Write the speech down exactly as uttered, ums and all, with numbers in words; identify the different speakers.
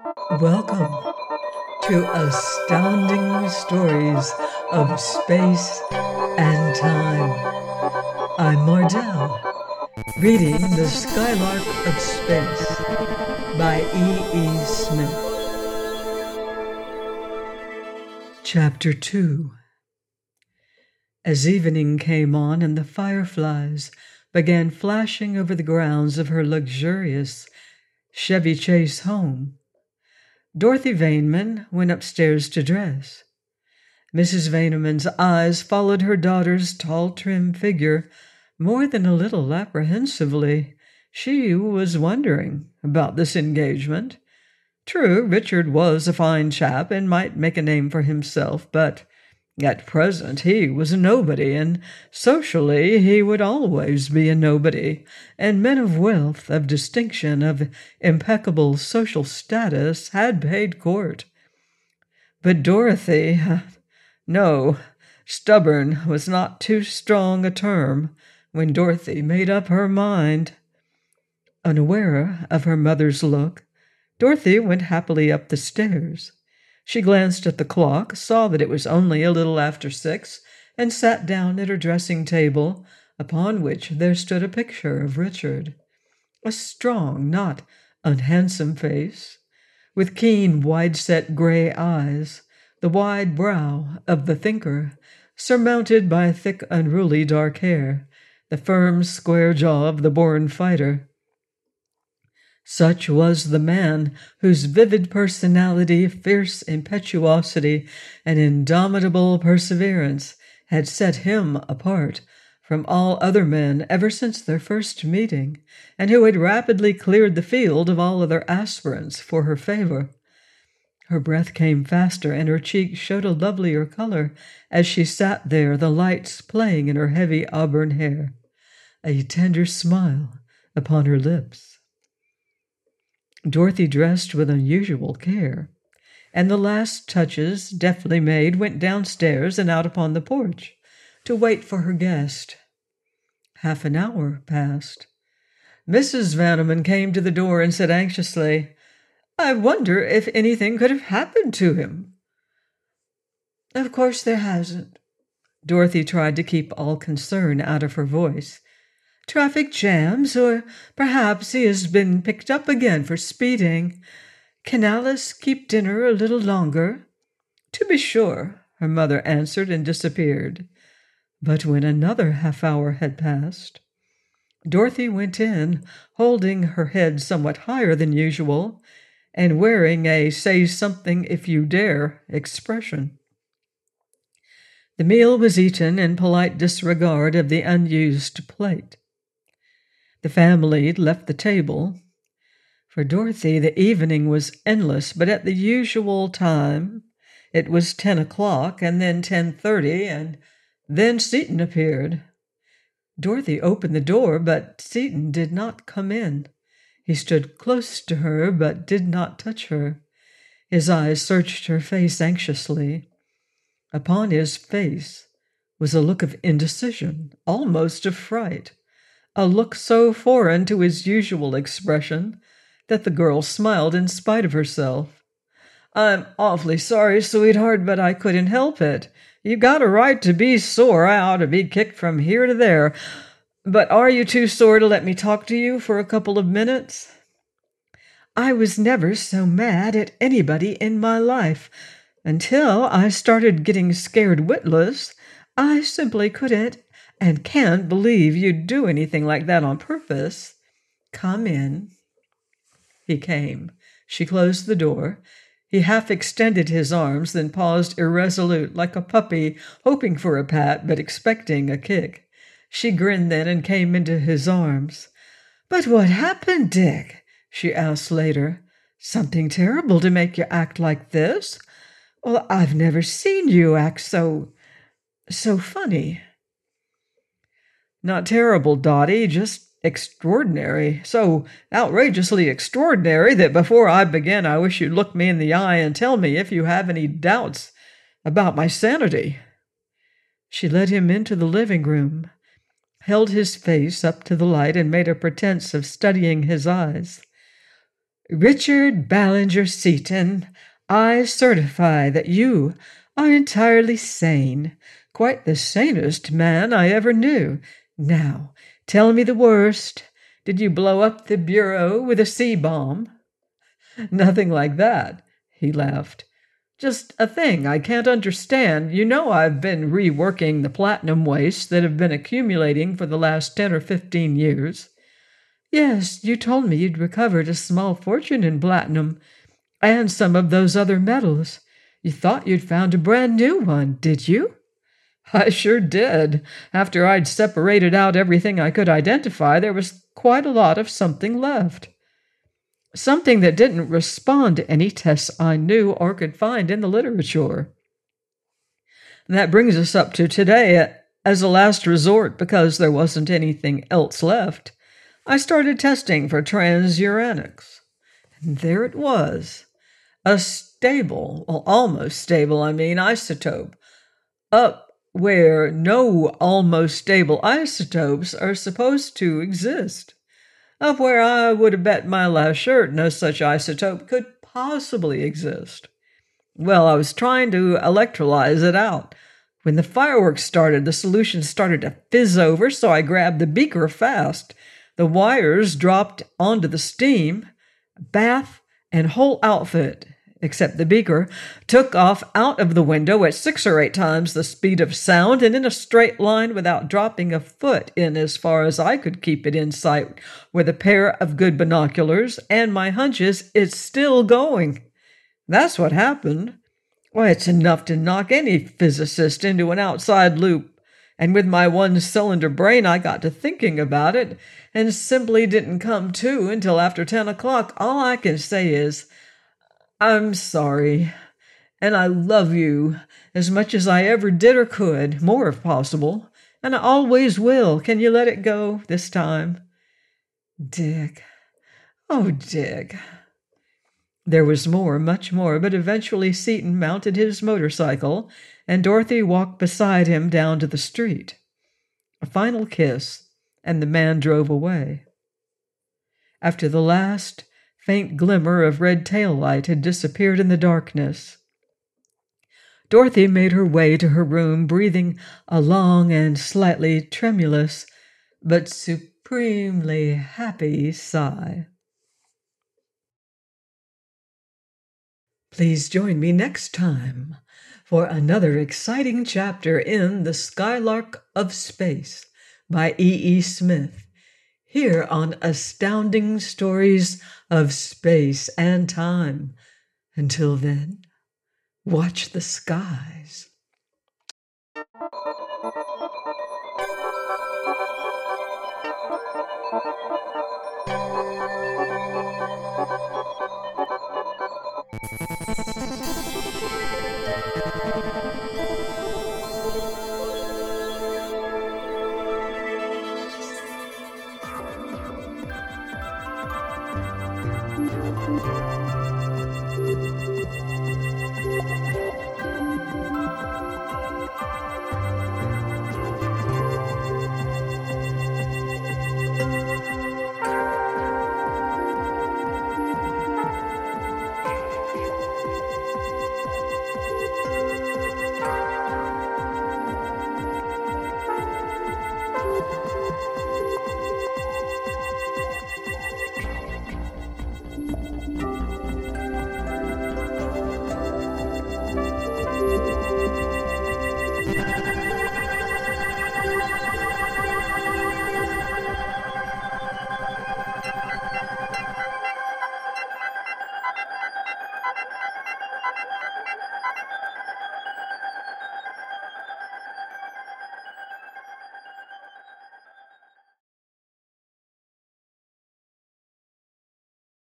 Speaker 1: Welcome to Astounding Stories of Space and Time. I'm Mardell, reading The Skylark of Space by E E. Smith. Chapter two. As evening came on and the fireflies began flashing over the grounds of her luxurious Chevy Chase home, Dorothy Vaneman went upstairs to dress. Missus Vaneman's eyes followed her daughter's tall, trim figure more than a little apprehensively. She was wondering about this engagement. True, Richard was a fine chap and might make a name for himself, but at present he was a nobody, and socially he would always be a nobody, and men of wealth, of distinction, of impeccable social status had paid court. But Dorothy, no, stubborn was not too strong a term when Dorothy made up her mind. Unaware of her mother's look, Dorothy went happily up the stairs. She glanced at the clock, saw that it was only a little after six, and sat down at her dressing table, upon which there stood a picture of Richard. A strong, not unhandsome face, with keen, wide-set gray eyes, the wide brow of the thinker, surmounted by thick, unruly dark hair, the firm, square jaw of the born fighter. Such was the man whose vivid personality, fierce impetuosity, and indomitable perseverance had set him apart from all other men ever since their first meeting, and who had rapidly cleared the field of all other aspirants for her favor. Her breath came faster, and her cheeks showed a lovelier color as she sat there, the lights playing in her heavy auburn hair, a tender smile upon her lips. Dorothy dressed with unusual care, and the last touches, deftly made, went downstairs and out upon the porch to wait for her guest. Half an hour passed. Missus Vaneman came to the door and said anxiously, "I wonder if anything could have happened to him." "Of course there hasn't." Dorothy tried to keep all concern out of her voice. "Traffic jams, or perhaps he has been picked up again for speeding. Can Alice keep dinner a little longer?" "To be sure," her mother answered and disappeared. But when another half-hour had passed, Dorothy went in, holding her head somewhat higher than usual, and wearing a say-something-if-you-dare expression. The meal was eaten in polite disregard of the unused plate. The family left the table. For Dorothy, the evening was endless, but at the usual time it was ten o'clock, and then ten thirty, and then Seaton appeared. Dorothy opened the door, but Seaton did not come in. He stood close to her, but did not touch her. His eyes searched her face anxiously. Upon his face was a look of indecision, almost of fright, a look so foreign to his usual expression that the girl smiled in spite of herself. "I'm awfully sorry, sweetheart, but I couldn't help it. You got a right to be sore. I ought to be kicked from here to there. But are you too sore to let me talk to you for a couple of minutes?" "I was never so mad at anybody in my life. Until I started getting scared witless, I simply couldn't and can't believe you'd do anything like that on purpose. Come in." He came. She closed the door. He half extended his arms, then paused irresolute, like a puppy, hoping for a pat, but expecting a kick. She grinned then and came into his arms. "But what happened, Dick?" she asked later. "Something terrible to make you act like this? Well, I've never seen you act so... so funny." "Not terrible, Dottie, just extraordinary. So outrageously extraordinary that before I begin I wish you'd look me in the eye and tell me if you have any doubts about my sanity." She led him into the living room, held his face up to the light, and made a pretense of studying his eyes. Richard Ballinger Seaton, I certify that you are entirely sane, quite the sanest man I ever knew. Now, tell me the worst. Did you blow up the bureau with a C-bomb? Nothing like that, he laughed. Just a thing I can't understand. You know I've been reworking the platinum wastes that have been accumulating for the last ten or fifteen years. Yes, you told me you'd recovered a small fortune in platinum and some of those other metals. You thought you'd found a brand new one, did you? I sure did. After I'd separated out everything I could identify, there was quite a lot of something left. Something that didn't respond to any tests I knew or could find in the literature. That brings us up to today. As a last resort, because there wasn't anything else left, I started testing for transuranics. And there it was. A stable, well, almost stable, I mean, isotope. Up where no almost stable isotopes are supposed to exist. Up where I would have bet my last shirt no such isotope could possibly exist. Well, I was trying to electrolyze it out. When the fireworks started, the solution started to fizz over, so I grabbed the beaker fast. The wires dropped onto the steam. Bath and whole outfit, except the beaker, took off out of the window at six or eight times the speed of sound and in a straight line without dropping a foot in as far as I could keep it in sight with a pair of good binoculars, and my hunches, it's still going. That's what happened. Why, it's enough to knock any physicist into an outside loop. And with my one-cylinder brain, I got to thinking about it and simply didn't come to until after ten o'clock. All I can say is, I'm sorry, and I love you as much as I ever did or could, more if possible, and I always will. Can you let it go this time? Dick. Oh, Dick. There was more, much more, but eventually Seaton mounted his motorcycle, and Dorothy walked beside him down to the street. A final kiss, and the man drove away. After the last faint glimmer of red tail light had disappeared in the darkness, Dorothy made her way to her room, breathing a long and slightly tremulous, but supremely happy sigh. Please join me next time for another exciting chapter in The Skylark of Space by E E. Smith, here on Astounding Stories of Space and Time. Until then, watch the skies.